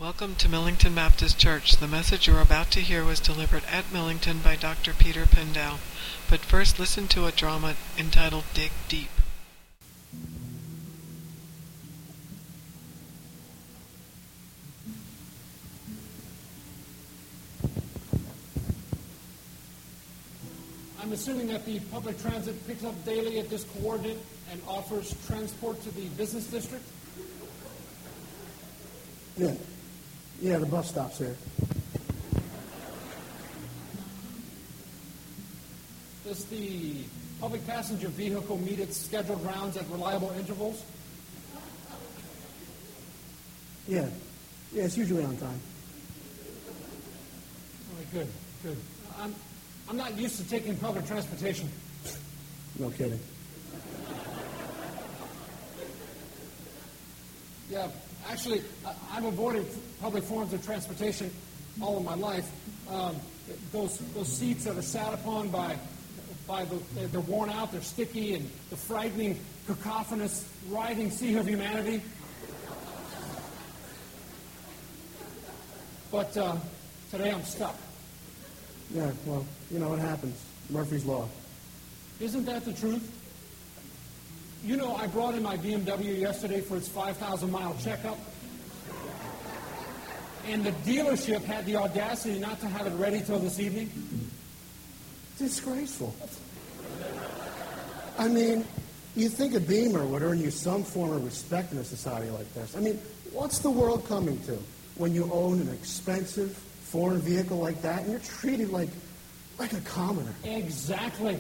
Welcome to Millington Baptist Church. The message you're about to hear was delivered at Millington by Dr. Peter Pendel. But first, listen to a drama entitled Dig Deep. I'm assuming that the public transit picks up daily at this coordinate and offers transport to the business district? Yeah, the bus stops here. Does the public passenger vehicle meet its scheduled rounds at reliable intervals? Yeah, it's usually on time. All right, good. I'm not used to taking public transportation. No kidding. Yeah, actually, I've avoided public forms of transportation all of my life. Those seats that are sat upon they're worn out, they're sticky, and the frightening, cacophonous, writhing sea of humanity. But today I'm stuck. Yeah, well, you know what happens. Murphy's Law. Isn't that the truth? You know, I brought in my BMW yesterday for its 5,000-mile checkup, and the dealership had the audacity not to have it ready till this evening. Disgraceful. I mean, you'd think a Beamer would earn you some form of respect in a society like this. I mean, what's the world coming to when you own an expensive foreign vehicle like that and you're treated like a commoner? Exactly.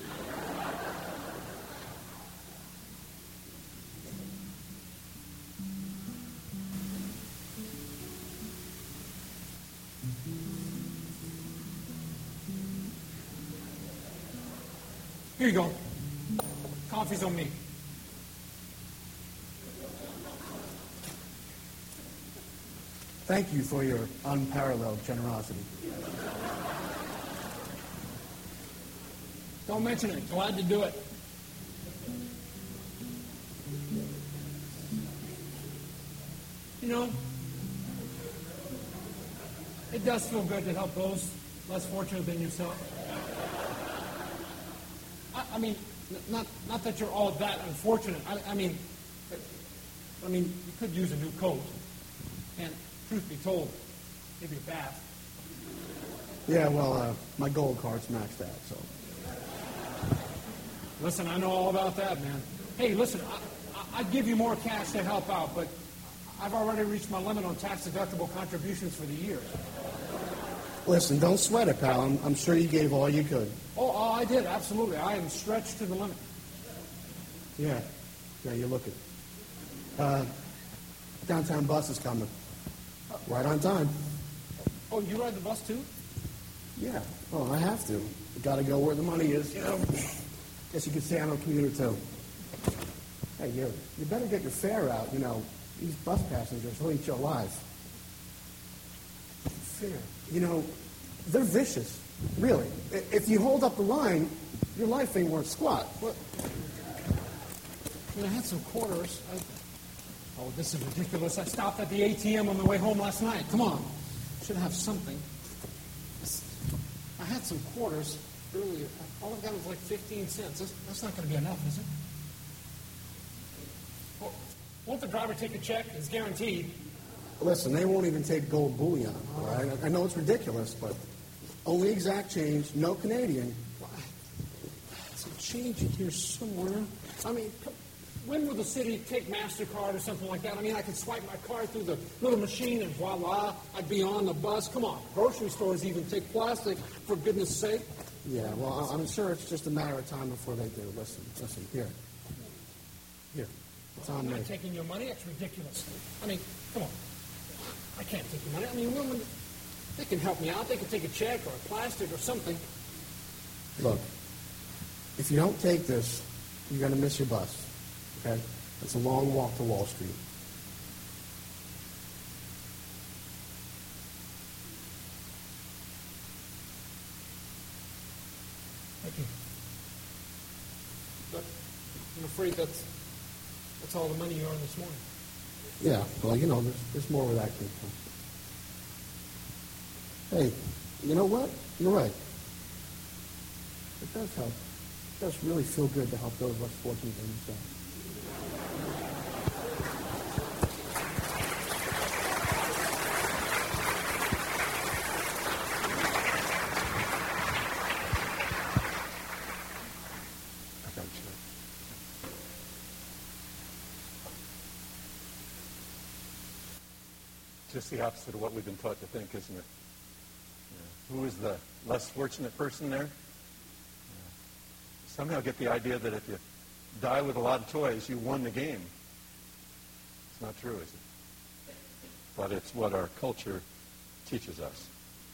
Here you go. Coffee's on me. Thank you for your unparalleled generosity. Don't mention it. Glad to do it. You know, it does feel good to help those less fortunate than yourself. I mean, not that you're all that unfortunate. I mean, you could use a new coat. And truth be told, maybe a bath. Yeah, well, my gold card's maxed out, so. Listen, I know all about that, man. Hey, listen, I'd give you more cash to help out, but I've already reached my limit on tax-deductible contributions for the year. Listen, don't sweat it, pal. I'm sure you gave all you could. Oh, I did, absolutely. I am stretched to the limit. Yeah, you look it. Downtown bus is coming. Right on time. Oh, you ride the bus too? Yeah, well, I have to. You gotta go where the money is, you know. Guess you could say I'm a commuter too. Hey, you better get your fare out, you know. These bus passengers will eat you alive. Fare. You know, they're vicious. Really. If you hold up the line, your life ain't worth squat. What? I had some quarters. Oh, this is ridiculous. I stopped at the ATM on the way home last night. Come on. Should have something. I had some quarters earlier. All I've got was like 15 cents. That's not going to be enough, is it? Well, won't the driver take a check? It's guaranteed. Listen, they won't even take gold bullion, all right? I know it's ridiculous, but only exact change, no Canadian. Some change in here somewhere. I mean, when will the city take MasterCard or something like that? I mean, I could swipe my card through the little machine and voila, I'd be on the bus. Come on, grocery stores even take plastic, for goodness sake. Yeah, well, I'm sure it's just a matter of time before they do. Listen, here. It's on I'm me. not taking your money. That's ridiculous. I mean, come on. I can't take your money. I mean, women, they can help me out. They can take a check or a plastic or something. Look, if you don't take this, you're going to miss your bus, okay? It's a long walk to Wall Street. Thank you. But I'm afraid that's all the money you earned this morning. Yeah, well, you know, there's more where that came from. Hey, you know what? You're right. It does help. It does really feel good to help those less fortunate than themselves. Just the opposite of what we've been taught to think, isn't it? Yeah. Who is the less fortunate person there? Yeah. Somehow get the idea that if you die with a lot of toys, you won the game. It's not true, is it? But it's what our culture teaches us.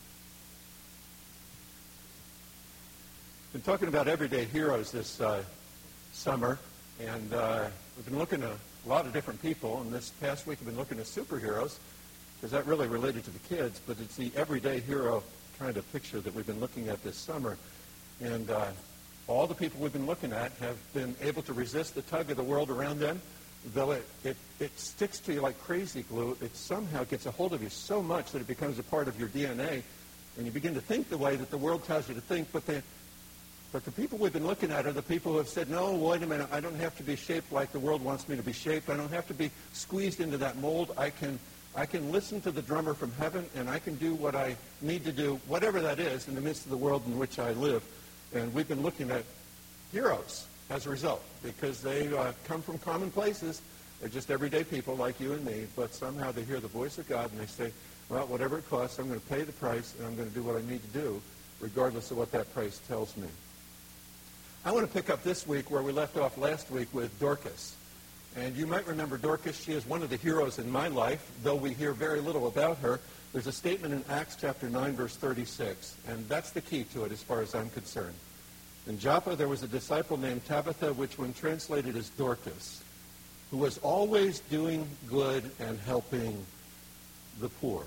Been talking about everyday heroes this summer, and we've been looking at a lot of different people, and this past week we've been looking at superheroes, because that really related to the kids, but it's the everyday hero kind of picture that we've been looking at this summer. And all the people we've been looking at have been able to resist the tug of the world around them, though it sticks to you like crazy glue. It somehow gets a hold of you so much that it becomes a part of your DNA, and you begin to think the way that the world tells you to think. But the people we've been looking at are the people who have said, no, wait a minute, I don't have to be shaped like the world wants me to be shaped. I don't have to be squeezed into that mold. I can listen to the drummer from heaven, and I can do what I need to do, whatever that is, in the midst of the world in which I live. And we've been looking at heroes as a result, because they come from common places. They're just everyday people like you and me, but somehow they hear the voice of God, and they say, well, whatever it costs, I'm going to pay the price, and I'm going to do what I need to do, regardless of what that price tells me. I want to pick up this week where we left off last week with Dorcas. And you might remember Dorcas. She is one of the heroes in my life, though we hear very little about her. There's a statement in Acts chapter 9, verse 36, and that's the key to it as far as I'm concerned. In Joppa, there was a disciple named Tabitha, which when translated is Dorcas, who was always doing good and helping the poor.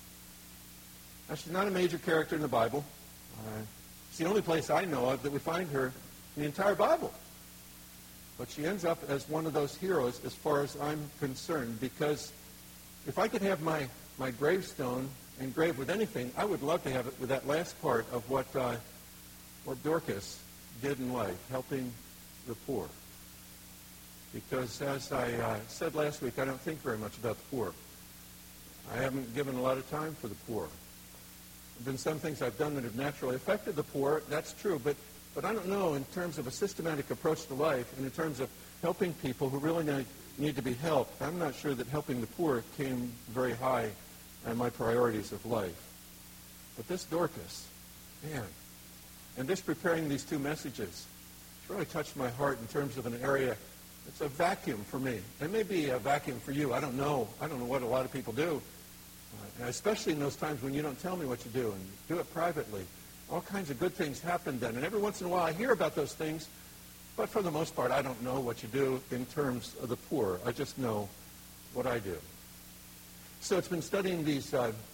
Now, she's not a major character in the Bible. It's the only place I know of that we find her in the entire Bible. But she ends up as one of those heroes as far as I'm concerned, because if I could have my gravestone engraved with anything, I would love to have it with that last part of what Dorcas did in life, helping the poor. Because as I said last week, I don't think very much about the poor. I haven't given a lot of time for the poor. There have been some things I've done that have naturally affected the poor, that's true, but I don't know in terms of a systematic approach to life and in terms of helping people who really need to be helped. I'm not sure that helping the poor came very high on my priorities of life. But this Dorcas, man, and this preparing these two messages, it's really touched my heart in terms of an area that's a vacuum for me. It may be a vacuum for you. I don't know. I don't know what a lot of people do, especially in those times when you don't tell me what you do and do it privately. All kinds of good things happen then. And every once in a while I hear about those things, but for the most part I don't know what you do in terms of the poor. I just know what I do. So it's been studying these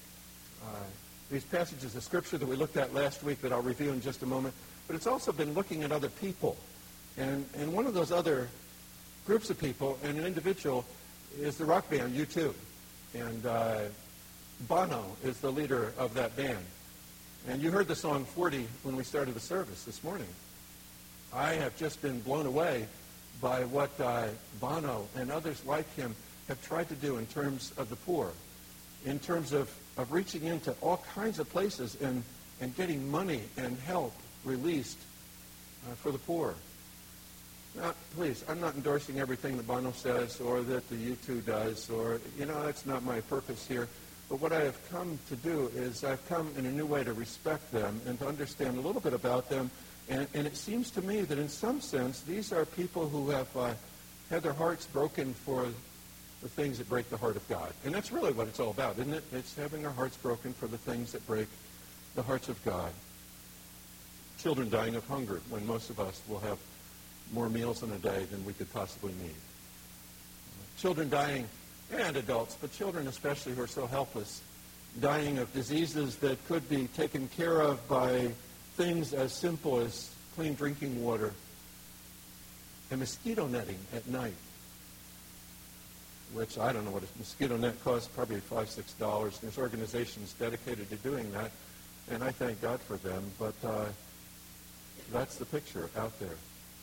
passages of Scripture that we looked at last week that I'll review in just a moment, but it's also been looking at other people. And one of those other groups of people and an individual is the rock band U2. And Bono is the leader of that band. And you heard the song 40 when we started the service this morning. I have just been blown away by what Bono and others like him have tried to do in terms of the poor, in terms of reaching into all kinds of places and getting money and help released for the poor. Now, please, I'm not endorsing everything that Bono says or that the U2 does, or, that's not my purpose here. But what I have come to do is I've come in a new way to respect them and to understand a little bit about them. And it seems to me that in some sense, these are people who have had their hearts broken for the things that break the heart of God. And that's really what it's all about, isn't it? It's having our hearts broken for the things that break the hearts of God. Children dying of hunger when most of us will have more meals in a day than we could possibly need. Children dying, and adults, but children especially who are so helpless, dying of diseases that could be taken care of by things as simple as clean drinking water and mosquito netting at night. which I don't know what a mosquito net costs, probably $5, $6. And there's organizations dedicated to doing that, and I thank God for them. But that's the picture out there.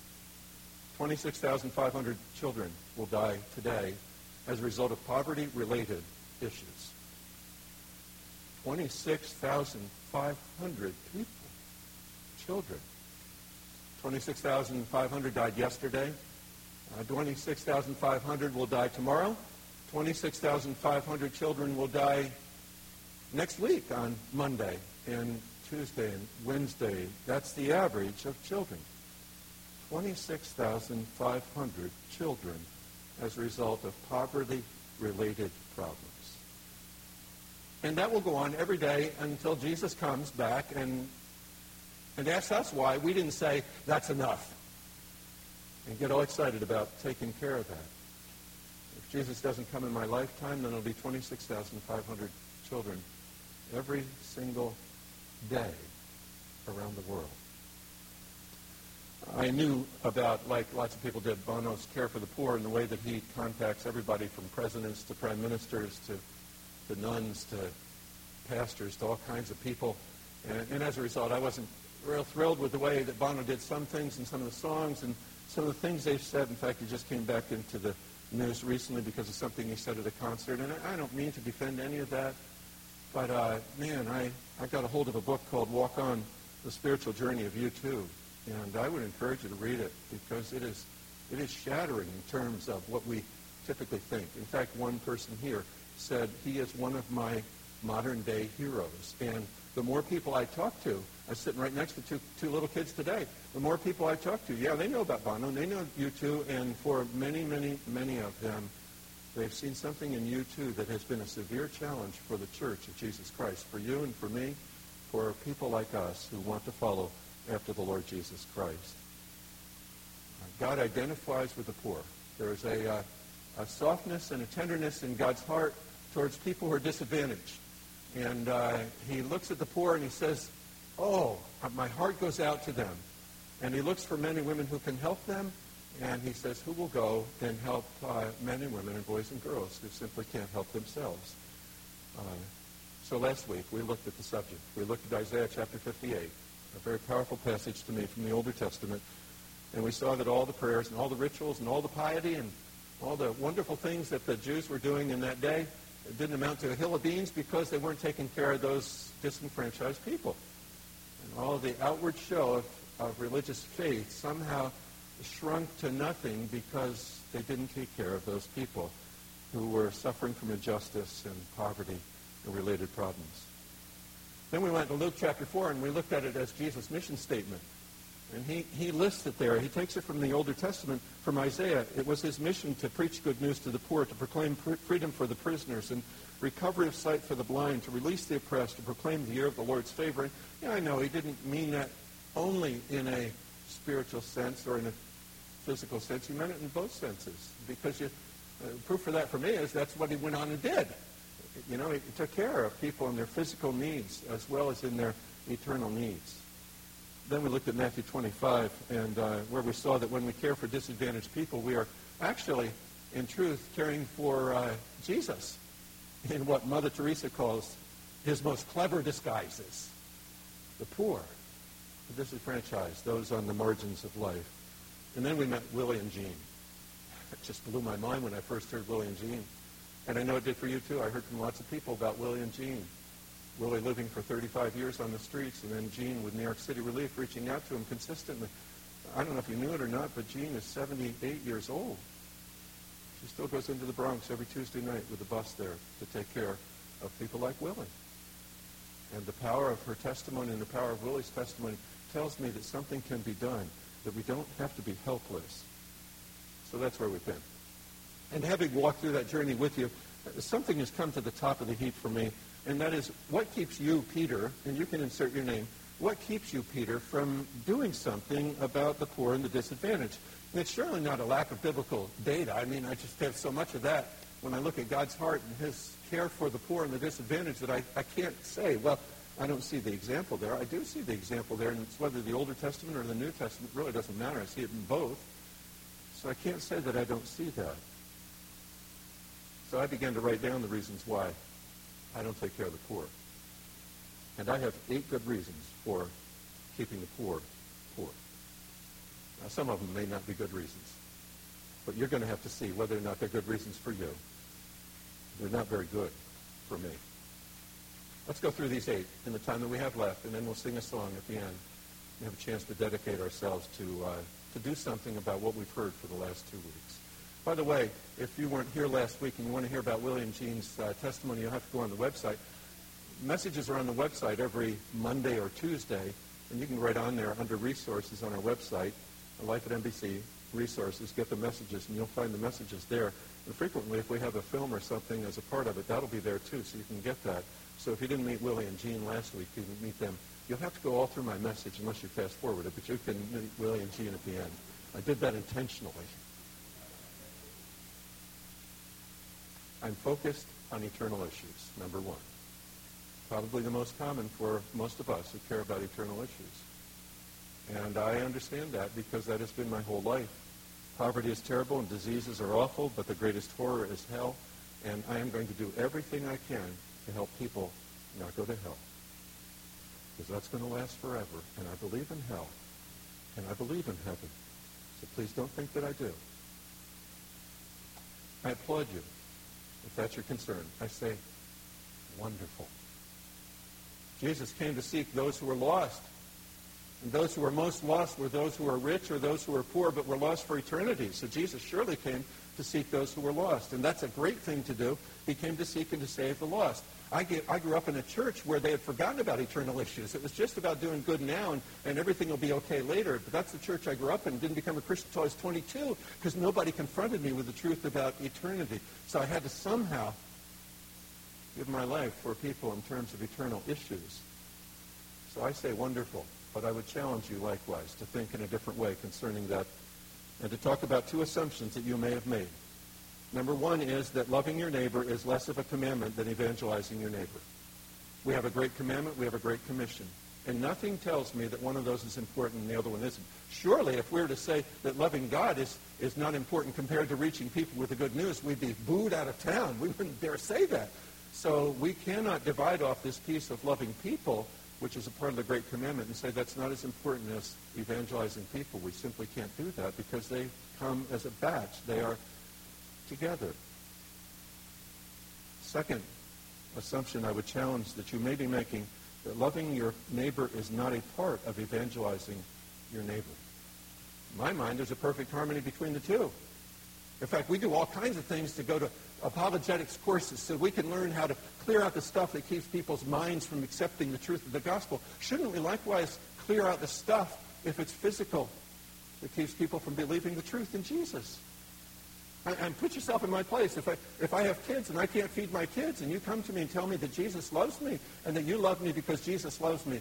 26,500 children will die today as a result of poverty-related issues. 26,500 people, children. 26,500 died yesterday. 26,500 will die tomorrow. 26,500 children will die next week on Monday and Tuesday and Wednesday. That's the average of children. 26,500 children as a result of poverty-related problems. And that will go on every day until Jesus comes back and asks us why we didn't say, that's enough, and get all excited about taking care of that. If Jesus doesn't come in my lifetime, then it'll be 26,500 children every single day around the world. I knew about, like lots of people did, Bono's care for the poor and the way that he contacts everybody from presidents to prime ministers to nuns to pastors to all kinds of people. And as a result, I wasn't real thrilled with the way that Bono did some things and some of the songs and some of the things they've said. In fact, he just came back into the news recently because of something he said at a concert. And I don't mean to defend any of that, but man, I got a hold of a book called Walk On, The Spiritual Journey of U2. And I would encourage you to read it because it is shattering in terms of what we typically think. In fact, one person here said he is one of my modern-day heroes. And the more people I talk to, I'm sitting right next to two little kids today, the more people I talk to, yeah, they know about Bono, they know U2, and for many, many, many of them, they've seen something in U2 that has been a severe challenge for the Church of Jesus Christ, for you and for me, for people like us who want to follow after the Lord Jesus Christ. God identifies with the poor. There is a softness and a tenderness in God's heart towards people who are disadvantaged. And he looks at the poor and he says, oh, my heart goes out to them. And he looks for men and women who can help them. And he says, who will go and help men and women and boys and girls who simply can't help themselves? So last week we looked at the subject. We looked at Isaiah chapter 58. A very powerful passage to me from the Older Testament. And we saw that all the prayers and all the rituals and all the piety and all the wonderful things that the Jews were doing in that day, it didn't amount to a hill of beans because they weren't taking care of those disenfranchised people. And all of the outward show of religious faith somehow shrunk to nothing because they didn't take care of those people who were suffering from injustice and poverty and related problems. Then we went to Luke chapter 4, and we looked at it as Jesus' mission statement. And he lists it there. He takes it from the Older Testament, from Isaiah. It was his mission to preach good news to the poor, to proclaim freedom for the prisoners, and recovery of sight for the blind, to release the oppressed, to proclaim the year of the Lord's favor. And, yeah, I know he didn't mean that only in a spiritual sense or in a physical sense. He meant it in both senses. Because proof for that for me is that's what he went on and did. You know, he took care of people in their physical needs as well as in their eternal needs. Then we looked at Matthew 25, and where we saw that when we care for disadvantaged people, we are actually, in truth, caring for Jesus in what Mother Teresa calls his most clever disguises. The poor, the disenfranchised, those on the margins of life. And then we met Willie and Jean. It just blew my mind when I first heard Willie and Jean. And I know it did for you, too. I heard from lots of people about Willie and Jean. Willie living for 35 years on the streets, and then Jean with New York City Relief reaching out to him consistently. I don't know if you knew it or not, but Jean is 78 years old. She still goes into the Bronx every Tuesday night with a bus there to take care of people like Willie. And the power of her testimony and the power of Willie's testimony tells me that something can be done, that we don't have to be helpless. So that's where we've been. And having walked through that journey with you, something has come to the top of the heap for me, and that is what keeps you, Peter, and you can insert your name, what keeps you, Peter, from doing something about the poor and the disadvantaged? And it's surely not a lack of biblical data. I mean, I just have so much of that when I look at God's heart and his care for the poor and the disadvantaged that I can't say, well, I don't see the example there. I do see the example there, and it's whether the Older Testament or the New Testament, really doesn't matter. I see it in both. So I can't say that I don't see that. So I began to write down the reasons why I don't take care of the poor. And I have 8 good reasons for keeping the poor poor. Now, some of them may not be good reasons, but you're going to have to see whether or not they're good reasons for you. They're not very good for me. Let's go through these 8 in the time that we have left, and then we'll sing a song at the end and have a chance to dedicate ourselves to do something about what we've heard for the last 2 weeks. By the way, if you weren't here last week and you want to hear about Willie and Jean's testimony, you'll have to go on the website. Messages are on the website every Monday or Tuesday, and you can write on there under resources on our website, Life at NBC, resources, get the messages, and you'll find the messages there. And frequently, if we have a film or something as a part of it, that'll be there too, so you can get that. So if you didn't meet Willie and Jean last week, you didn't meet them. You'll have to go all through my message unless you fast forward it, but you can meet Willie and Jean at the end. I did that intentionally. I'm focused on eternal issues, number 1. Probably the most common for most of us who care about eternal issues. And I understand that because that has been my whole life. Poverty is terrible and diseases are awful, but the greatest horror is hell. And I am going to do everything I can to help people not go to hell. Because that's going to last forever. And I believe in hell. And I believe in heaven. So please don't think that I do. I applaud you. If that's your concern, I say, wonderful. Jesus came to seek those who were lost. And those who were most lost were those who were rich or those who were poor, but were lost for eternity. So Jesus surely came to seek those who were lost. And that's a great thing to do. He came to seek and to save the lost. I grew up in a church where they had forgotten about eternal issues. It was just about doing good now and everything will be okay later. But that's the church I grew up in. Didn't become a Christian until I was 22 because nobody confronted me with the truth about eternity. So I had to somehow give my life for people in terms of eternal issues. So I say wonderful, but I would challenge you likewise to think in a different way concerning that and to talk about 2 assumptions that you may have made. Number 1 is that loving your neighbor is less of a commandment than evangelizing your neighbor. We have a great commandment, we have a great commission. And nothing tells me that one of those is important and the other one isn't. Surely, if we were to say that loving God is not important compared to reaching people with the good news, we'd be booed out of town. We wouldn't dare say that. So we cannot divide off this piece of loving people, which is a part of the Great Commandment, and say that's not as important as evangelizing people. We simply can't do that because they come as a batch. They are together. Second assumption I would challenge that you may be making, that loving your neighbor is not a part of evangelizing your neighbor. In my mind, there's a perfect harmony between the two. In fact, we do all kinds of things to go to apologetics courses so we can learn how to clear out the stuff that keeps people's minds from accepting the truth of the gospel. Shouldn't we likewise clear out the stuff, if it's physical, that keeps people from believing the truth in Jesus? And put yourself in my place. If I have kids and I can't feed my kids, and you come to me and tell me that Jesus loves me and that you love me because Jesus loves me,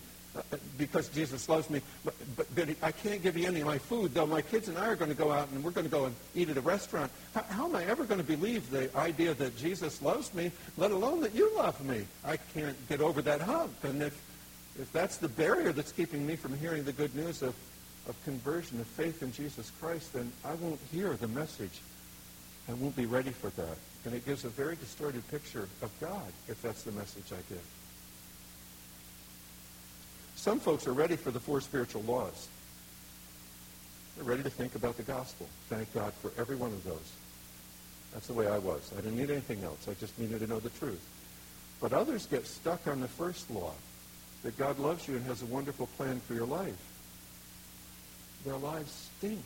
but I can't give you any of my food, though my kids and I are going to go out and we're going to go and eat at a restaurant. How am I ever going to believe the idea that Jesus loves me, let alone that you love me? I can't get over that hump. And if that's the barrier that's keeping me from hearing the good news of conversion, of faith in Jesus Christ, then I won't hear the message. I won't be ready for that. And it gives a very distorted picture of God if that's the message I give. Some folks are ready for the 4 spiritual laws. They're ready to think about the gospel. Thank God for every one of those. That's the way I was. I didn't need anything else. I just needed to know the truth. But others get stuck on the first law, that God loves you and has a wonderful plan for your life. Their lives stink.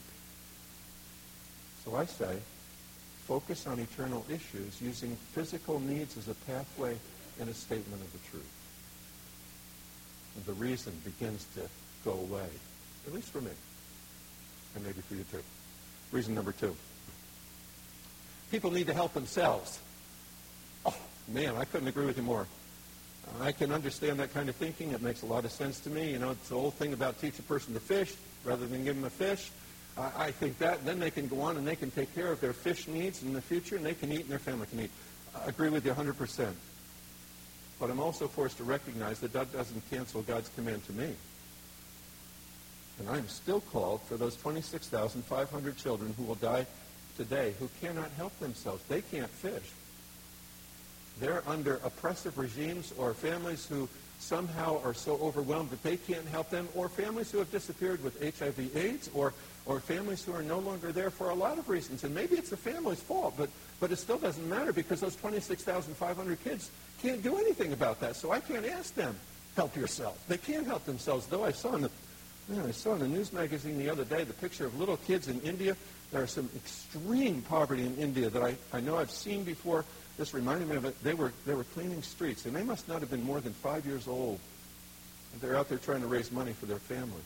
So I say, focus on eternal issues using physical needs as a pathway and a statement of the truth. And the reason begins to go away, at least for me, and maybe for you too. Reason number 2. People need to help themselves. Oh, man, I couldn't agree with you more. I can understand that kind of thinking. It makes a lot of sense to me. You know, it's the old thing about teach a person to fish rather than give them a fish. I think that then they can go on and they can take care of their fish needs in the future, and they can eat and their family can eat. I agree with you 100%. But I'm also forced to recognize that that doesn't cancel God's command to me. And I'm still called for those 26,500 children who will die today who cannot help themselves. They can't fish. they're under oppressive regimes, or families who somehow are so overwhelmed that they can't help them, or families who have disappeared with HIV/AIDS, or families who are no longer there for a lot of reasons. And maybe it's the family's fault, but it still doesn't matter, because those 26,500 kids can't do anything about that. So I can't ask them, help yourself. They can't help themselves. Though I saw in the news magazine the other day the picture of little kids in India. There is some extreme poverty in India that I know I've seen before. This reminded me of it. They were cleaning streets, and they must not have been more than 5 years old. And they're out there trying to raise money for their family.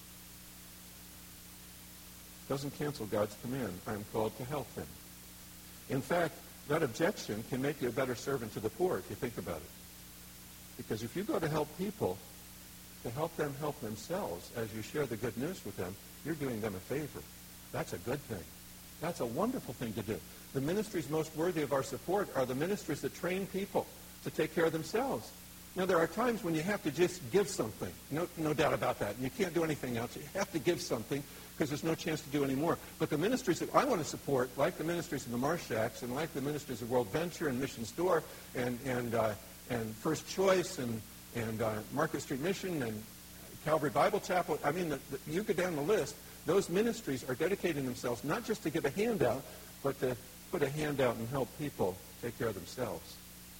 Doesn't cancel God's command. I am called to help them. In fact, that objection can make you a better servant to the poor if you think about it. Because if you go to help people, to help them help themselves as you share the good news with them, you're doing them a favor. That's a good thing. That's a wonderful thing to do. The ministries most worthy of our support are the ministries that train people to take care of themselves. Now, there are times when you have to just give something. No doubt about that. And you can't do anything else. You have to give something because there's no chance to do any more. But the ministries that I want to support, like the ministries of the Marshacks and like the ministries of World Venture and Missions Door and First Choice and Market Street Mission and Calvary Bible Chapel, I mean, you go down the list. Those ministries are dedicating themselves not just to give a handout, but to put a hand out and help people take care of themselves.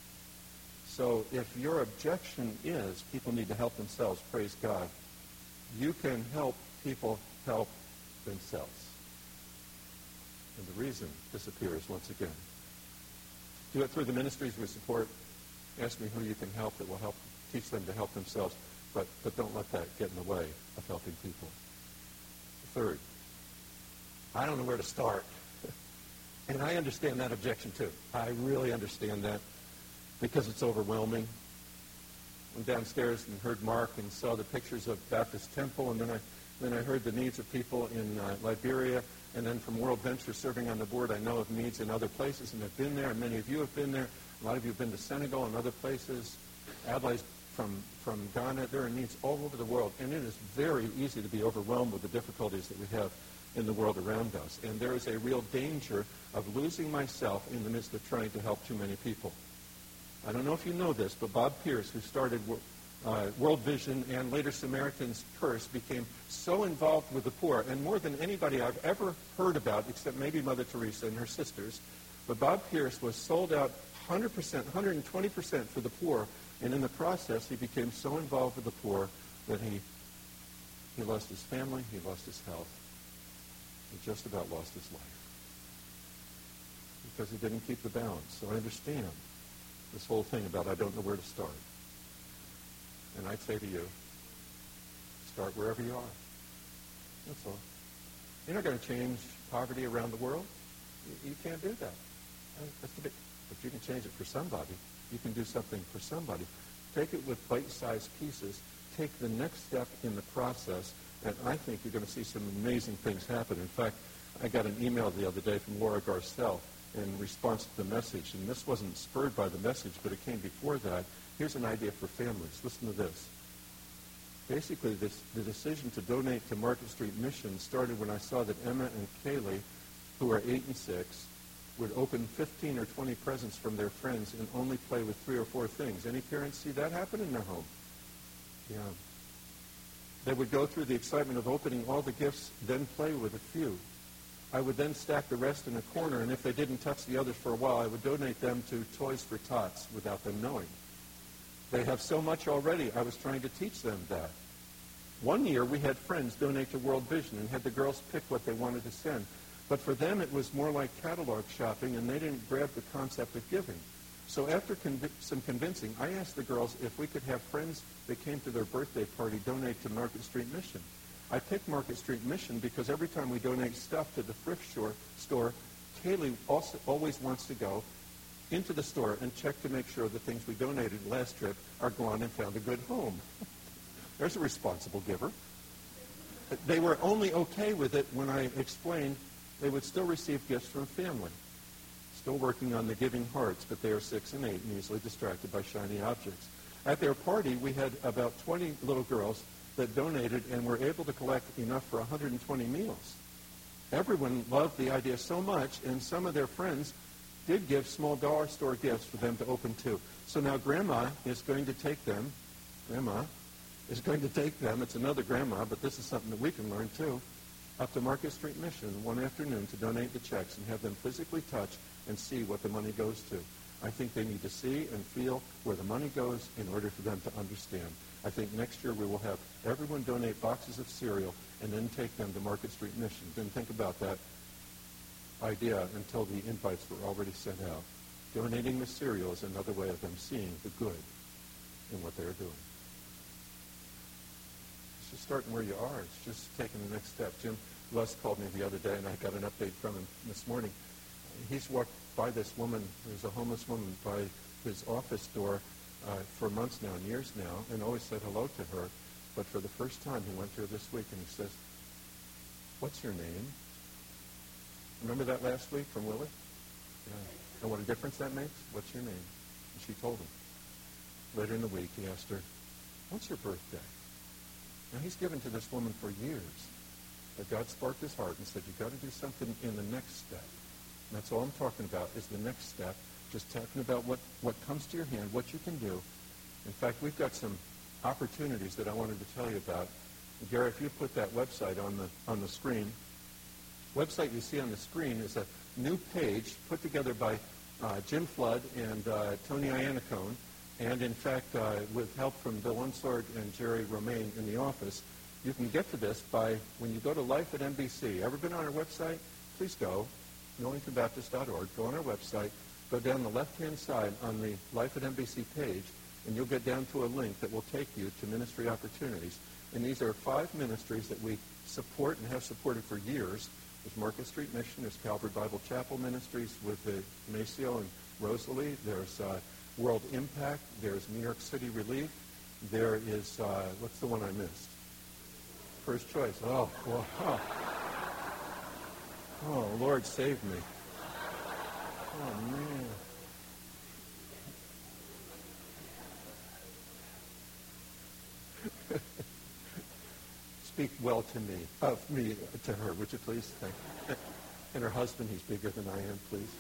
So if your objection is people need to help themselves, praise God, you can help people help themselves. And the reason disappears once again. Do it through the ministries we support. Ask me who you can help that will help teach them to help themselves, but don't let that get in the way of helping people. Third, I don't know where to start. And I understand that objection too. I really understand that because it's overwhelming. Went downstairs and heard Mark and saw the pictures of Baptist Temple, and then I heard the needs of people in Liberia, and then from World Venture serving on the board, I know of needs in other places, and I've been there, and many of you have been there. A lot of you have been to Senegal and other places. Adelaide's from Ghana. There are needs all over the world, and it is very easy to be overwhelmed with the difficulties that we have in the world around us. And there is a real danger of losing myself in the midst of trying to help too many people. I don't know if you know this, but Bob Pierce, who started World Vision and later Samaritan's Purse, became so involved with the poor, and more than anybody I've ever heard about, except maybe Mother Teresa and her sisters, but Bob Pierce was sold out 100%, 120% for the poor, and in the process, he became so involved with the poor that he lost his family, he lost his health, he just about lost his life because he didn't keep the balance. So I understand this whole thing about I don't know where to start. And I'd say to you, start wherever you are. That's all. You're not going to change poverty around the world. You can't do that. That's the big, but you can change it for somebody. You can do something for somebody. Take it with bite-sized pieces. Take the next step in the process, and I think you're going to see some amazing things happen. In fact, I got an email the other day from Laura Garcelle in response to the message, and this wasn't spurred by the message, but it came before that. Here's an idea for families. Listen to this. Basically, the decision to donate to Market Street Mission started when I saw that Emma and Kaylee, who are 8 and 6, would open 15 or 20 presents from their friends and only play with 3 or 4 things. Any parents see that happen in their home? Yeah. They would go through the excitement of opening all the gifts, then play with a few. I would then stack the rest in a corner, and if they didn't touch the others for a while, I would donate them to Toys for Tots without them knowing. They have so much already, I was trying to teach them that. One year, we had friends donate to World Vision and had the girls pick what they wanted to send. But for them, it was more like catalog shopping, and they didn't grab the concept of giving. So after some convincing, I asked the girls if we could have friends that came to their birthday party donate to Market Street Mission. I picked Market Street Mission because every time we donate stuff to the thrift store, Kaylee always wants to go into the store and check to make sure the things we donated last trip are gone and found a good home. There's a responsible giver. They were only okay with it when I explained they would still receive gifts from family. Still working on the giving hearts, but they are 6 and 8 and easily distracted by shiny objects. At their party, we had about 20 little girls that donated and were able to collect enough for 120 meals. Everyone loved the idea so much, and some of their friends did give small dollar store gifts for them to open too. So now Grandma is going to take them. It's another grandma, but this is something that we can learn too, up to Market Street Mission one afternoon to donate the checks and have them physically touch and see what the money goes to. I think they need to see and feel where the money goes in order for them to understand. I think next year we will have everyone donate boxes of cereal and then take them to Market Street Mission. Didn't think about that idea until the invites were already sent out. Donating the cereal is another way of them seeing the good in what they're doing. It's just starting where you are. It's just taking the next step. Jim Luss called me the other day, and I got an update from him this morning. He's walked by this woman, there's a homeless woman, by his office door for months now and years now, and always said hello to her. But for the first time, he went to her this week, and he says, "What's your name?" Remember that last week from Willie? Yeah. And what a difference that makes? What's your name? And she told him. Later in the week, he asked her, "What's your birthday?" Now, he's given to this woman for years. But God sparked his heart and said, you've got to do something in the next step. And that's all I'm talking about is the next step. Just talking about what comes to your hand, what you can do. In fact, we've got some opportunities that I wanted to tell you about. And Gary, if you put that website on the screen. Website you see on the screen is a new page put together by Jim Flood and Tony Iannacone. And in fact, with help from Bill Unsord and Jerry Romaine in the office, you can get to this by, when you go to Life at NBC. Ever been on our website? Please go, knowingtonbaptist.org. Go on our website. Go down the left-hand side on the Life at NBC page, and you'll get down to a link that will take you to ministry opportunities. And these are 5 ministries that we support and have supported for years. There's Market Street Mission. There's Calvary Bible Chapel Ministries with Maceo and Rosalie. There's World Impact. There's New York City Relief. There is, what's the one I missed? First Choice. Oh, wow. Oh, Lord, save me. Oh, man. Speak well to me, of me to her, would you please? Thank you. And her husband, he's bigger than I am, please.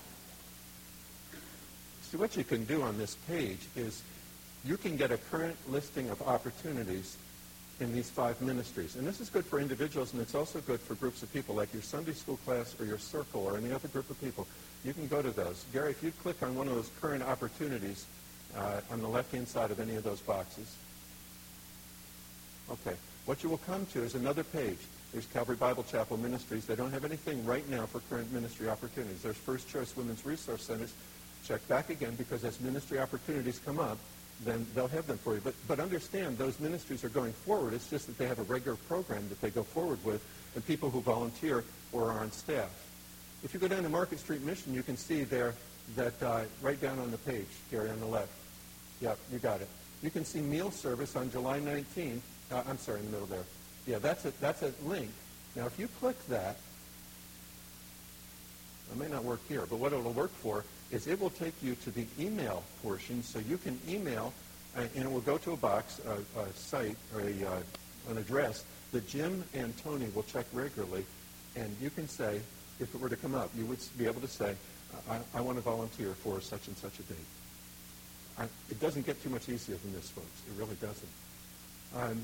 See, what you can do on this page is you can get a current listing of opportunities in these 5 ministries. And this is good for individuals, and it's also good for groups of people, like your Sunday school class or your circle or any other group of people. You can go to those. Gary, if you click on one of those current opportunities on the left-hand side of any of those boxes. Okay. What you will come to is another page. There's Calvary Bible Chapel Ministries. They don't have anything right now for current ministry opportunities. There's First Choice Women's Resource Centers. Check back again, because as ministry opportunities come up, then they'll have them for you. But understand, those ministries are going forward. It's just that they have a regular program that they go forward with, and people who volunteer or are on staff. If you go down to Market Street Mission, you can see there that right down on the page, Gary, on the left. Yep, you got it. You can see meal service on July 19th. I'm sorry, in the middle there. Yeah, that's a link. Now, if you click that, it may not work here, but what it will work for is it will take you to the email portion, so you can email, and it will go to a box, a site, or an address that Jim and Tony will check regularly, and you can say, if it were to come up, you would be able to say, I want to volunteer for such and such a date. It doesn't get too much easier than this, folks. It really doesn't.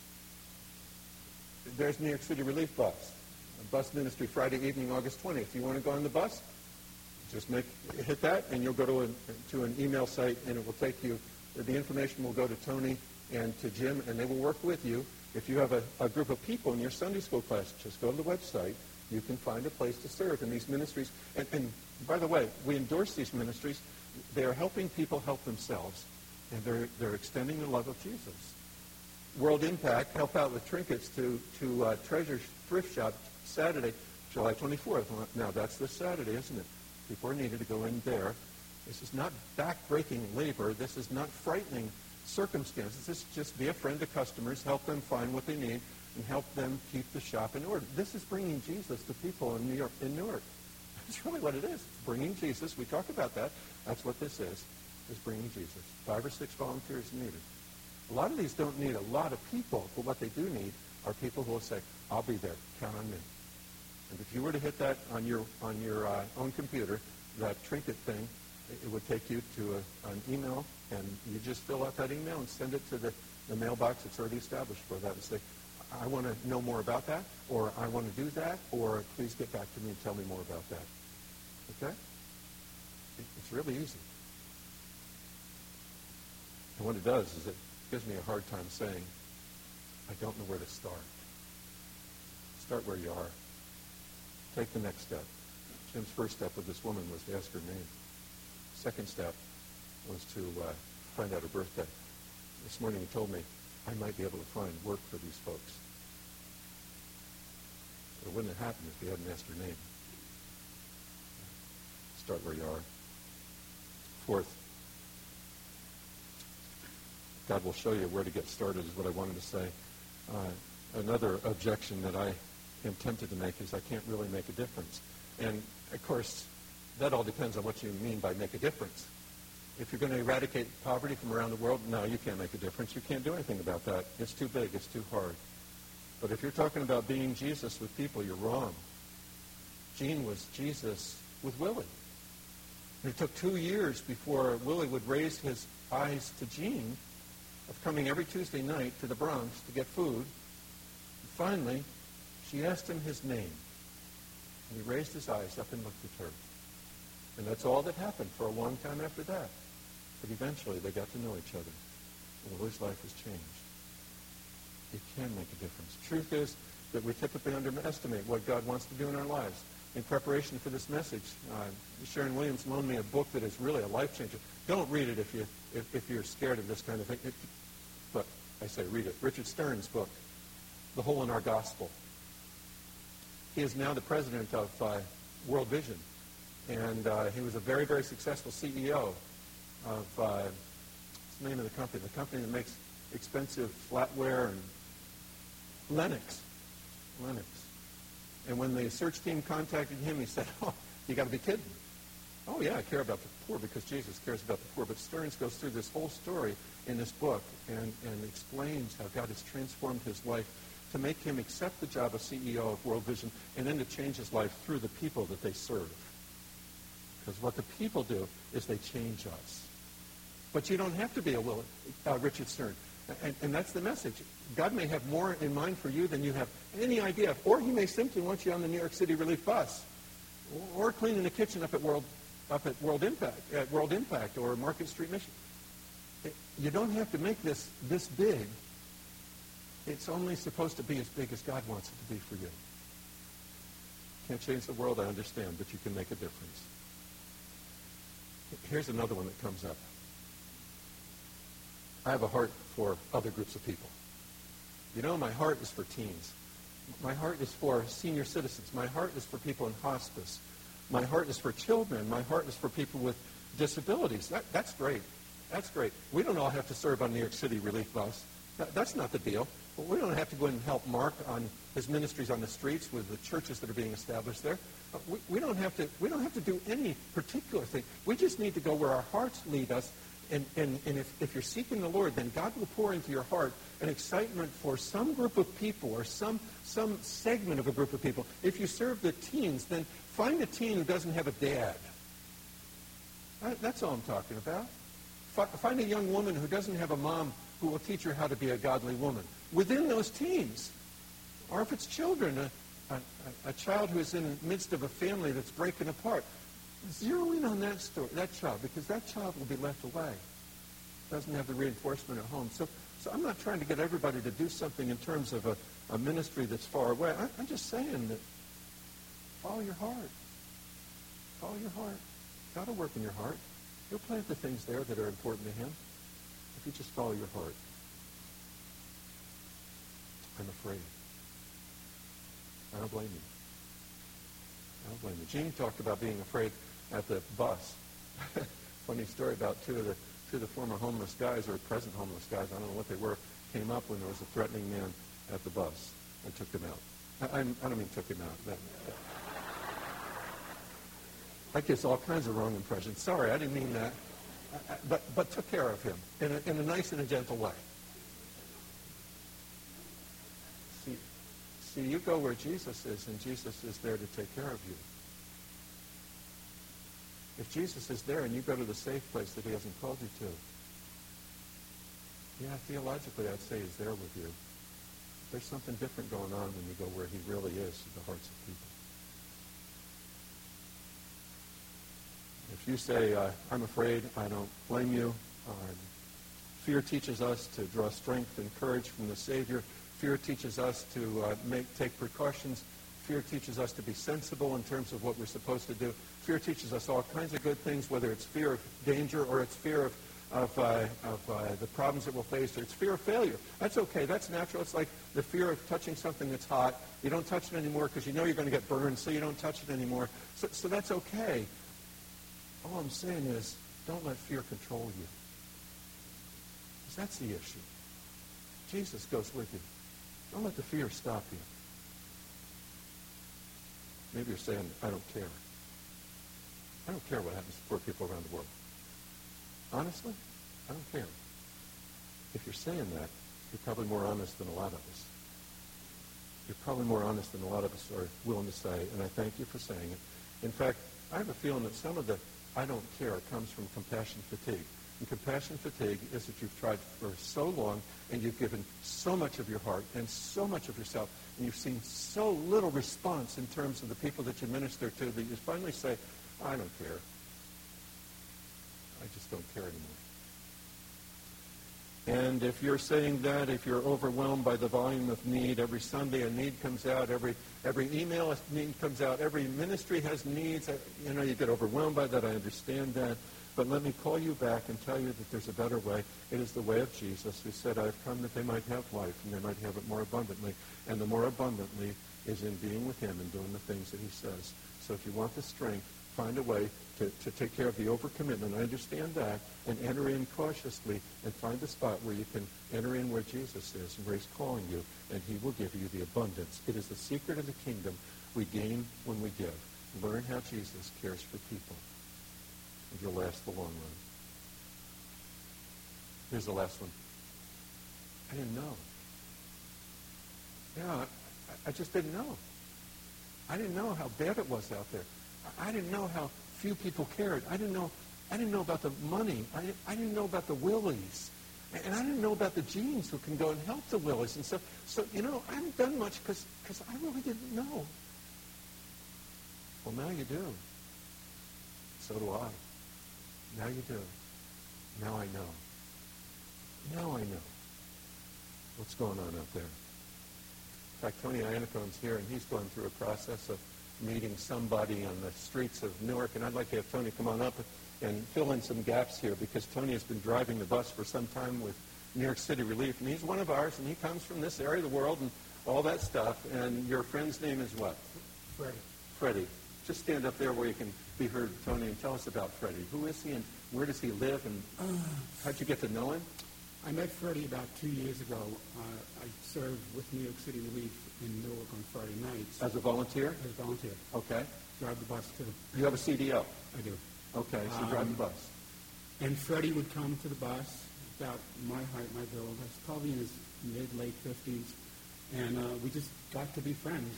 There's New York City Relief Bus. A bus ministry Friday evening, August 20th. If you want to go on the bus, just hit that, and you'll go to an email site, and it will take you. The information will go to Tony and to Jim, and they will work with you. If you have a group of people in your Sunday school class, just go to the website. You can find a place to serve in these ministries. And by the way, we endorse these ministries. They are helping people help themselves, and they're extending the love of Jesus. World Impact, help out with trinkets to Treasure Thrift Shop Saturday, July 24th. Now, that's this Saturday, isn't it? People are needed to go in there. This is not back-breaking labor. This is not frightening circumstances. This is just be a friend to customers, help them find what they need, and help them keep the shop in order. This is bringing Jesus to people in New York. That's really what it is. It's bringing Jesus. We talk about that. That's what this is bringing Jesus. 5 or 6 volunteers needed. A lot of these don't need a lot of people, but what they do need are people who will say, I'll be there. Count on me. And if you were to hit that on your own computer, that trinket thing, it would take you to an email, and you just fill out that email and send it to the mailbox that's already established for that and say, I want to know more about that, or I want to do that, or please get back to me and tell me more about that. Okay? It's really easy. And what it does is it gives me a hard time saying, I don't know where to start. Start where you are. Take the next step. Jim's first step with this woman was to ask her name. Second step was to find out her birthday. This morning he told me I might be able to find work for these folks. It wouldn't have happened if he hadn't asked her name. Start where you are. Fourth, God will show you where to get started is what I wanted to say. Another objection that I am tempted to make is I can't really make a difference. And, of course, that all depends on what you mean by make a difference. If you're going to eradicate poverty from around the world, no, you can't make a difference. You can't do anything about that. It's too big. It's too hard. But if you're talking about being Jesus with people, you're wrong. Gene was Jesus with Willie. And it took 2 years before Willie would raise his eyes to Gene of coming every Tuesday night to the Bronx to get food. And finally, she asked him his name. And he raised his eyes up and looked at her. And that's all that happened for a long time after that. But eventually they got to know each other. And Willie's life was changed. It can make a difference. Truth is that we typically underestimate what God wants to do in our lives. In preparation for this message, Sharon Williams loaned me a book that is really a life changer. Don't read it if you're scared of this kind of thing. But I say read it. Richard Stern's book, The Hole in Our Gospel. He is now the president of World Vision. And he was a very, very successful CEO of, what's the name of the company that makes expensive flatware and Lennox. And when the search team contacted him, he said, oh, you got to be kidding. Oh, yeah, I care about the poor because Jesus cares about the poor. But Stearns goes through this whole story in this book and explains how God has transformed his life to make him accept the job of CEO of World Vision and then to change his life through the people that they serve. Because what the people do is they change us. But you don't have to be a Richard Stern. And that's the message. God may have more in mind for you than you have any idea of. Or he may simply want you on the New York City Relief bus. Or cleaning the kitchen up at World Impact or Market Street Mission. You don't have to make this big. It's only supposed to be as big as God wants it to be for you. Can't change the world, I understand, but you can make a difference. Here's another one that comes up. I have a heart for other groups of people. You know, my heart is for teens. My heart is for senior citizens. My heart is for people in hospice. My heart is for children. My heart is for people with disabilities. That's great. That's great. We don't all have to serve on New York City Relief Bus. That's not the deal. But we don't have to go in and help Mark on his ministries on the streets with the churches that are being established there. We don't have to do any particular thing. We just need to go where our hearts lead us. And if you're seeking the Lord, then God will pour into your heart an excitement for some group of people or some segment of a group of people. If you serve the teens, then find a teen who doesn't have a dad. That's all I'm talking about. Find a young woman who doesn't have a mom who will teach her how to be a godly woman within those teens. Or if it's children, a child who is in the midst of a family that's breaking apart. Zero in on that child, because that child will be left away. Doesn't have the reinforcement at home. So I'm not trying to get everybody to do something in terms of a ministry that's far away. I'm just saying that follow your heart. Follow your heart. God will work in your heart. He'll plant the things there that are important to him if you just follow your heart. I'm afraid. I don't blame you. I don't blame you. Gene talked about being afraid at the bus. Funny story about two of the former homeless guys, or present homeless guys, I don't know what they were, came up when there was a threatening man at the bus and took him out. I don't mean took him out. That gives all kinds of wrong impressions. Sorry, I didn't mean that. But took care of him in a nice and a gentle way. See, you go where Jesus is, and Jesus is there to take care of you. If Jesus is there and you go to the safe place that he hasn't called you to, yeah, theologically I'd say he's there with you. There's something different going on when you go where he really is in the hearts of people. If you say, I'm afraid, I don't blame you. Fear teaches us to draw strength and courage from the Savior. Fear teaches us to take precautions. Fear teaches us to be sensible in terms of what we're supposed to do. Fear teaches us all kinds of good things, whether it's fear of danger or it's fear of the problems that we'll face, or it's fear of failure. That's okay. That's natural. It's like the fear of touching something that's hot. You don't touch it anymore because you know you're going to get burned, so you don't touch it anymore. So that's okay. All I'm saying is, don't let fear control you. Because that's the issue. Jesus goes with you. Don't let the fear stop you. Maybe you're saying, I don't care. I don't care what happens to poor people around the world. Honestly, I don't care. If you're saying that, you're probably more honest than a lot of us. You're probably more honest than a lot of us are willing to say, and I thank you for saying it. In fact, I have a feeling that some of the I don't care comes from compassion fatigue. And compassion fatigue is that you've tried for so long and you've given so much of your heart and so much of yourself, and you've seen so little response in terms of the people that you minister to that you finally say, I don't care. I just don't care anymore. And if you're saying that, if you're overwhelmed by the volume of need, every Sunday a need comes out, every email a need comes out, every ministry has needs, you get overwhelmed by that, I understand that. But let me call you back and tell you that there's a better way. It is the way of Jesus, who said, I've come that they might have life and they might have it more abundantly. And the more abundantly is in being with him and doing the things that he says. So if you want the strength, find a way to take care of the overcommitment. I understand that. And enter in cautiously and find a spot where you can enter in where Jesus is and where he's calling you, and he will give you the abundance. It is the secret of the kingdom we gain when we give. Learn how Jesus cares for people, and you'll last the long run. Here's the last one. I didn't know. Yeah, I just didn't know. I didn't know how bad it was out there. I didn't know how few people cared. I didn't know about the money. I didn't know about the Willies. And I didn't know about the Jeans who can go and help the Willies. And so I haven't done much because I really didn't know. Well, now you do. So do I. Now you do. Now I know. Now I know what's going on out there. In fact, Tony Iannacone's here, and he's going through a process of meeting somebody on the streets of Newark, and I'd like to have Tony come on up and fill in some gaps here, because Tony has been driving the bus for some time with New York City Relief, and he's one of ours, and he comes from this area of the world and all that stuff. And your friend's name is what? Freddie. Freddie. Just stand up there where you can be heard, Tony, and tell us about Freddie. Who is he, and where does he live, and how'd you get to know him? I met Freddie about 2 years ago. I served with New York City Relief in Newark on Friday nights. As a volunteer? As a volunteer. Okay. Drive the bus too. You have a CDO? I do. Okay, so you drive the bus. And Freddie would come to the bus, about my height, my build. I was probably in his mid-late 50s. And we just got to be friends.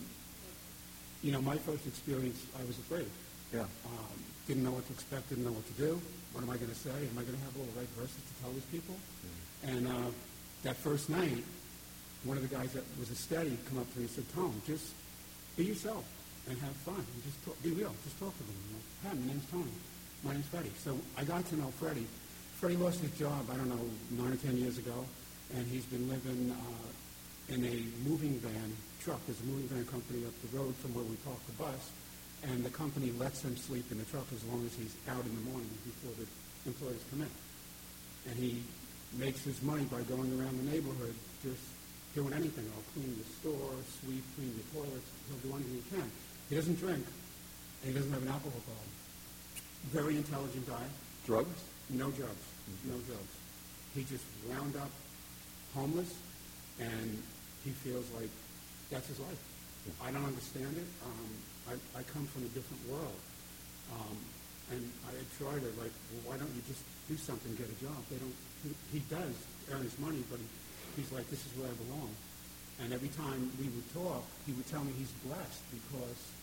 My first experience, I was afraid. Yeah. Didn't know what to expect, didn't know what to do. What am I going to say? Am I going to have all the right verses to tell these people? Mm-hmm. And that first night, one of the guys that was a steady come up to me and said, Tom, just be yourself and have fun. And just be real. Just talk to them. I'm like, hi, my name's Tony. My name's Freddie. So I got to know Freddie. Freddie lost his job, 9 or 10 years ago, and he's been living in a moving van truck. There's a moving van company up the road from where we park the bus, and the company lets him sleep in the truck as long as he's out in the morning before the employees come in. And he makes his money by going around the neighborhood just doing anything. He'll clean the store, sweep, clean the toilets. He'll do anything he can. He doesn't drink, and he doesn't have an alcohol problem. Very intelligent guy. Drugs? No drugs. No drugs. He just wound up homeless, and he feels like that's his life. I don't understand it. I come from a different world. And I try to, well, why don't you just do something, get a job? He does earn his money, but he's like, this is where I belong. And every time we would talk, he would tell me he's blessed because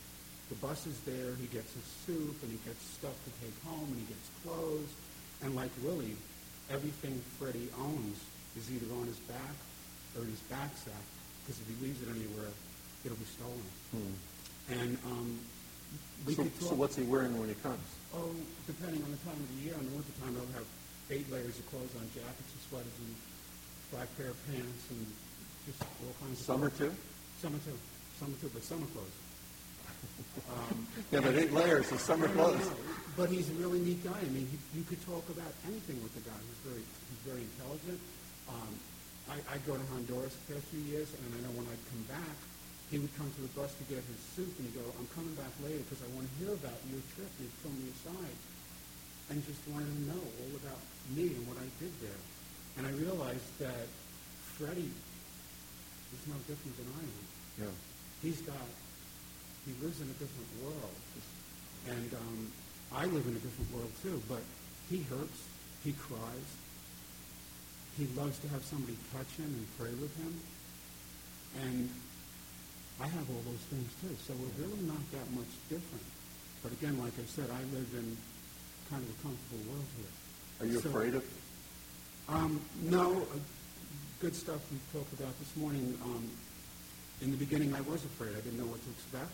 The bus is there. He gets his soup, and he gets stuff to take home, and he gets clothes. And like Willie, everything Freddie owns is either on his back or in his backpack, because if he leaves it anywhere, it'll be stolen. And so what's he wearing when he comes? Oh, depending on the time of the year. In the wintertime, he'll have 8 layers of clothes on, jackets and sweaters and 5 pair of pants and just all kinds of Summer too? Summer too, but summer clothes. Yeah, but 8 layers of summer clothes. No. But he's a really neat guy. I mean, you could talk about anything with the guy. He's very intelligent. I go to Honduras the past few years, and I know when I'd come back, he would come to the bus to get his soup, and he'd go, I'm coming back later because I want to hear about your trip. And he'd pull me aside and just wanted to know all about me and what I did there. And I realized that Freddie is no different than I am. Yeah. He lives in a different world. And I live in a different world too, but he hurts, he cries, he loves to have somebody touch him and pray with him. And I have all those things too, so we're really not that much different. But again, like I said, I live in kind of a comfortable world here. Are you afraid of? No. Good stuff we talked about this morning. In the beginning, I was afraid. I didn't know what to expect.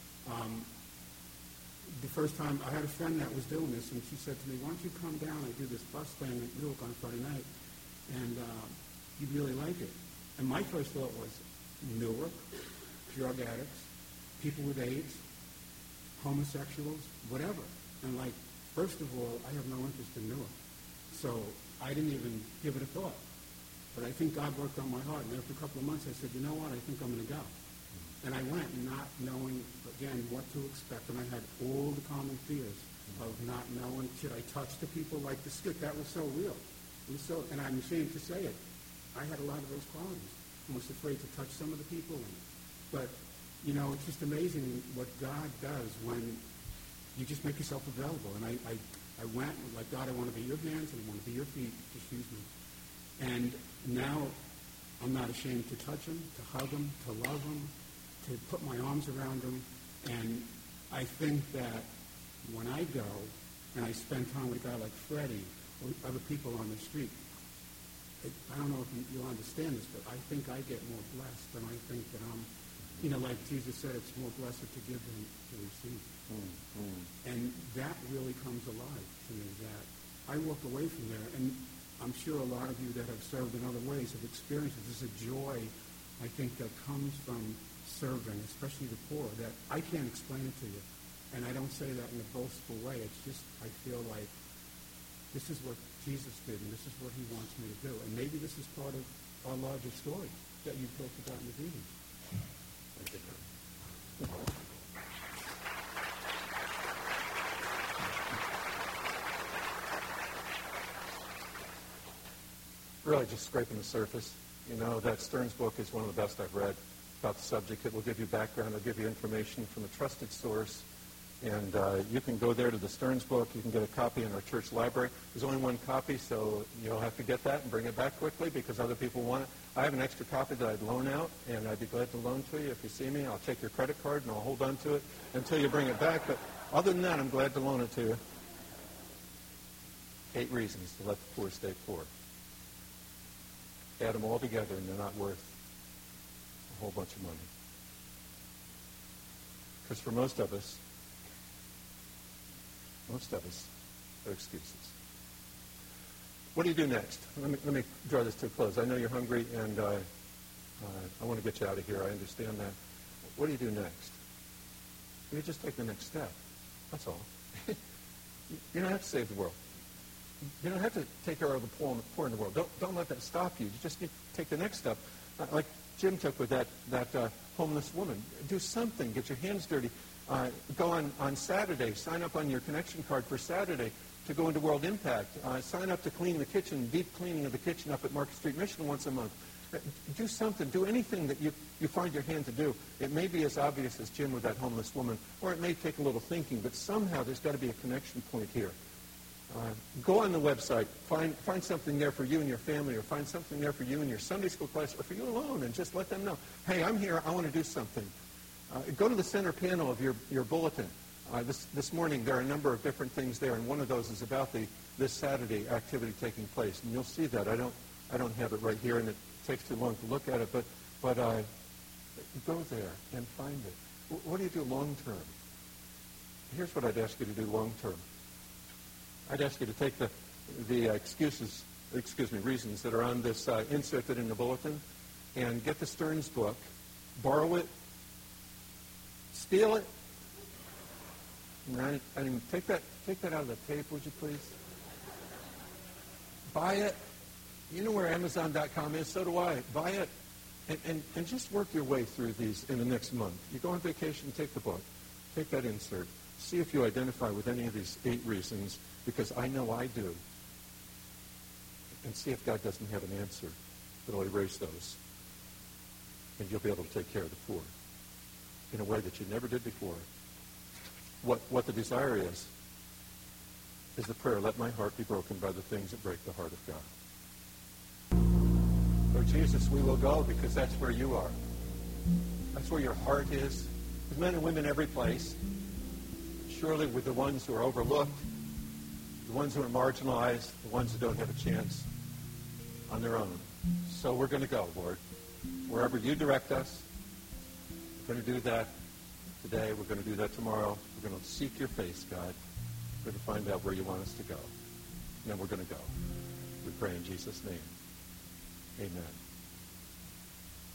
The first time, I had a friend that was doing this, and she said to me, why don't you come down and do this bus thing at Newark on Friday night, and you'd really like it. And my first thought was, Newark, drug addicts, people with AIDS, homosexuals, whatever. And like, first of all, I have no interest in Newark. So I didn't even give it a thought. But I think God worked on my heart. And after a couple of months, I said, you know what, I think I'm going to go. And I went not knowing, again, what to expect. And I had all the common fears of not knowing, should I touch the people like the stick? That was so real. It was so, and I'm ashamed to say it. I had a lot of those qualities. I was afraid to touch some of the people. But, you know, it's just amazing what God does when you just make yourself available. And I went like, God, I want to be your hands and I want to be your feet. Just use me. And now I'm not ashamed to touch him, to hug him, to love him, to put my arms around him. And I think that when I go and I spend time with a guy like Freddie or other people on the street, I don't know if you'll understand this, but I think I get more blessed, and I think that I'm, you know, like Jesus said, it's more blessed to give than to receive. And that really comes alive to me, that I walk away from there, and I'm sure a lot of you that have served in other ways have experienced it. There's a joy, I think, that comes from serving, especially the poor, that I can't explain it to you. And I don't say that in a boastful way. It's just, I feel like this is what Jesus did, and this is what he wants me to do. And maybe this is part of our larger story that you talked about in the reading. Really just scraping the surface. You know, that Stearns book is one of the best I've read about the subject. It will give you background. It'll give you information from a trusted source. And you can go there to the Stearns book. You can get a copy in our church library. There's only one copy, so you'll have to get that and bring it back quickly because other people want it. I have an extra copy that I'd loan out, and I'd be glad to loan to you. If you see me, I'll take your credit card, and I'll hold on to it until you bring it back. But other than that, I'm glad to loan it to you. 8 reasons to let the poor stay poor. Add them all together, and they're not worth a whole bunch of money. Because for most of us, are excuses. What do you do next? Let me draw this to a close. I know you're hungry, and I want to get you out of here. I understand that. What do you do next? You just take the next step. That's all. You don't have to save the world. You don't have to take care of the poor in the world. Don't let that stop you. You just need to take the next step. Like Jim took with that homeless woman. Do something. Get your hands dirty. Go on Saturday. Sign up on your connection card for Saturday to go into World Impact. Sign up to clean the kitchen, deep cleaning of the kitchen up at Market Street Mission once a month. Do something. Do anything that you find your hand to do. It may be as obvious as Jim with that homeless woman, or it may take a little thinking, but somehow there's got to be a connection point here. Go on the website. Find something there for you and your family, or find something there for you and your Sunday school class, or for you alone, and just let them know, hey, I'm here. I want to do something. Go to the center panel of your bulletin. This morning there are a number of different things there, and one of those is about this Saturday activity taking place. And you'll see that. I don't have it right here, and it takes too long to look at it, but go there and find it. What do you do long term? Here's what I'd ask you to do long term. I'd ask you to take the reasons that are on this inserted in the bulletin, and get the Stearns book, borrow it, steal it. I mean, take that out of the tape, would you please? Buy it. You know where Amazon.com is, so do I. Buy it, and just work your way through these in the next month. You go on vacation, take the book, take that insert, see if you identify with any of these 8 reasons, because I know I do, and see if God doesn't have an answer that will erase those, and you'll be able to take care of the 4 in a way that you never did before. What the desire is the prayer, let my heart be broken by the things that break the heart of God. Lord Jesus, we will go because that's where you are. That's where your heart is. With men and women every place. Surely with the ones who are overlooked, the ones who are marginalized, the ones who don't have a chance on their own. So we're going to go, Lord. Wherever you direct us, we're going to do that today. We're going to do that tomorrow. We're going to seek your face, God. We're going to find out where you want us to go. And then we're going to go. We pray in Jesus' name. Amen.